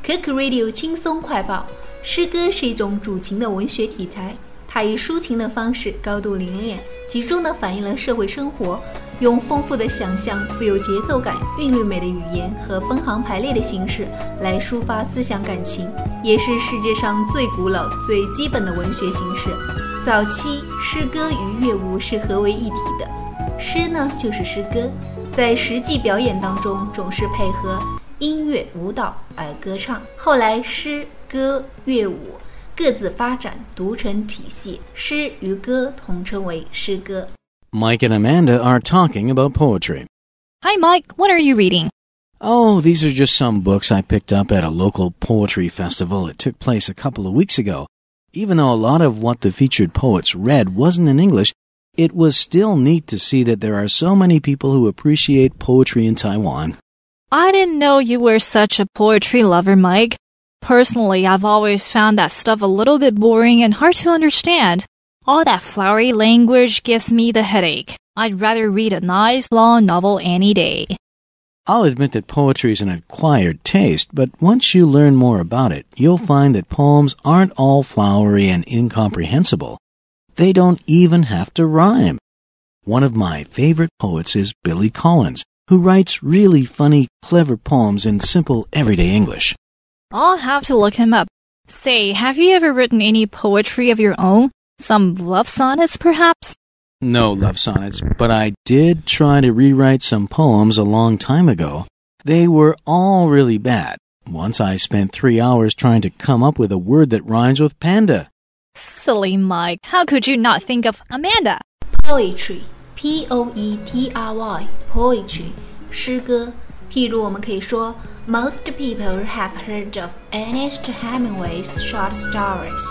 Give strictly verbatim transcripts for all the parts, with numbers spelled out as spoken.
可可 Radio 轻松快报。诗歌是一种主情的文学题材，它以抒情的方式高度凝练，集中地反映了社会生活，用丰富的想象、富有节奏感、韵律美的语言和分行排列的形式来抒发思想感情，也是世界上最古老、最基本的文学形式。早期诗歌与乐舞是合为一体的，诗呢就是诗歌，在实际表演当中总是配合音乐舞蹈而歌唱。后来诗歌乐舞各自发展独成体系，诗与歌统称为诗歌。 Mike and Amanda are talking about poetry. Hi Mike, what are you reading? Oh, these are just some books I picked up at a local poetry festival that took place a couple of weeks ago. Even though a lot of what the featured poets read wasn't in English, it was still neat to see that there are so many people who appreciate poetry in Taiwan. I didn't know you were such a poetry lover, Mike. Personally, I've always found that stuff a little bit boring and hard to understand. All that flowery language gives me the headache. I'd rather read a nice long novel any day. I'll admit that poetry is an acquired taste, but once you learn more about it, you'll find that poems aren't all flowery and incomprehensible. They don't even have to rhyme. One of my favorite poets is Billy Collins, who writes really funny, clever poems in simple, everyday English. I'll have to look him up. Say, have you ever written any poetry of your own? Some love sonnets, perhaps? No love sonnets, but I did try to rewrite some poems a long time ago. They were all really bad. Once I spent three hours trying to come up with a word that rhymes with panda. Silly Mike, how could you not think of Amanda? Poetry, P O E T R Y, poetry, 诗歌。譬如我们可以说 Most people have heard of Ernest Hemingway's short stories,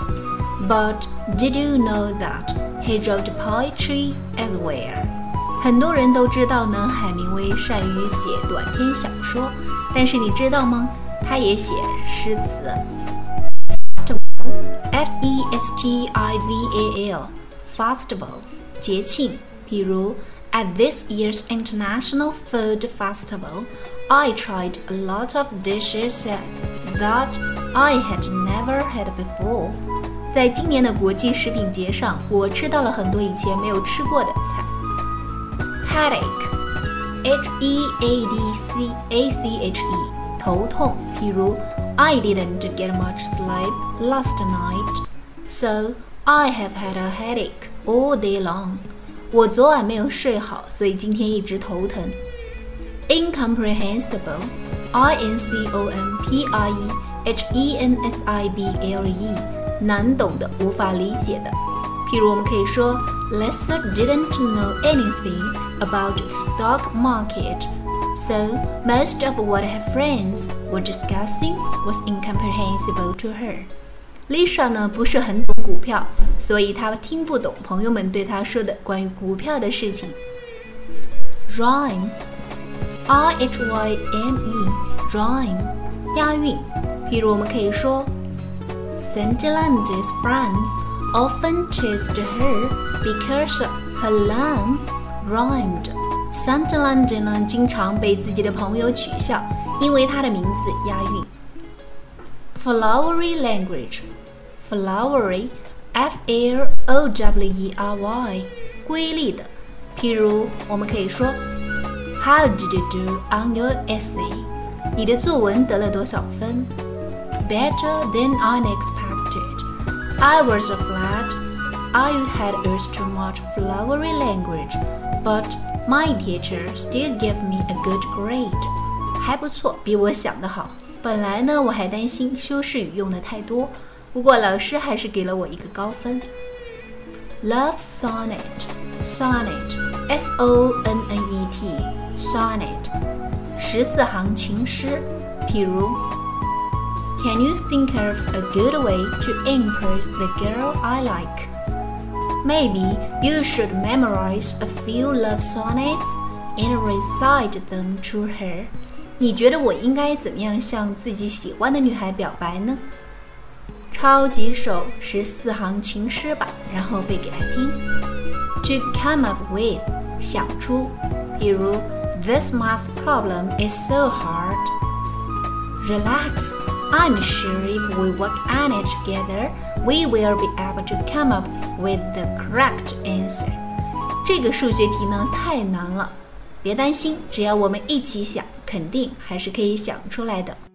but did you know that he wrote poetry as well? 很多人都知道呢，海明威善于写短篇小说，但是你知道吗？他也写诗词。F E S T I V A L, Festival, 节庆，譬如At this year's International Food Festival, I tried a lot of dishes that I had never had before. 在今年的国际食品节上，我吃到了很多以前没有吃过的菜。Headache, H E A D C A C H E, 头痛。譬如 I didn't get much sleep last night, so I have had a headache all day long. 我昨晚没有睡好，所以今天一直头疼。Incomprehensible, I N C O M P R E H E N S I B L E, 难懂的，无法理解的。譬如我们可以说 Lisa didn't know anything about the stock market, so most of what her friends were discussing was incomprehensible to her.Lisa 呢不是很懂股票，所以她听不懂朋友们对她说的关于股票的事情。Rhyme, R H Y M E, rhyme, 押韵。譬如我们可以说 Santalanda's friends often teased her because her name rhymed. Santalanda 呢经常被自己的朋友取笑，因为她的名字押韵。Flowery language.Flowery, F L O W E R Y, 瑰丽的。譬如我们可以说 How did you do on your essay? 你的作文得了多少分？ Better than I expected. I was afraid I had used too much flowery language, but my teacher still gave me a good grade. 还不错，比我想的好。本来呢，我还担心修饰语用的太多。不过老师还是给了我一个高分。Love sonnet, sonnet, S O N N E T, sonnet, 十四行情诗。譬如 Can you think of a good way to impress the girl I like? Maybe you should memorize a few love sonnets and recite them to her. 你觉得我应该怎么样向自己喜欢的女孩表白呢？抄几首十四行情诗吧，然后背给她听。To come up with, 想出。譬如 This math problem is so hard. Relax, I'm sure if we work on it together, we will be able to come up with the correct answer. 这个数学题呢太难了，别担心，只要我们一起想，肯定还是可以想出来的。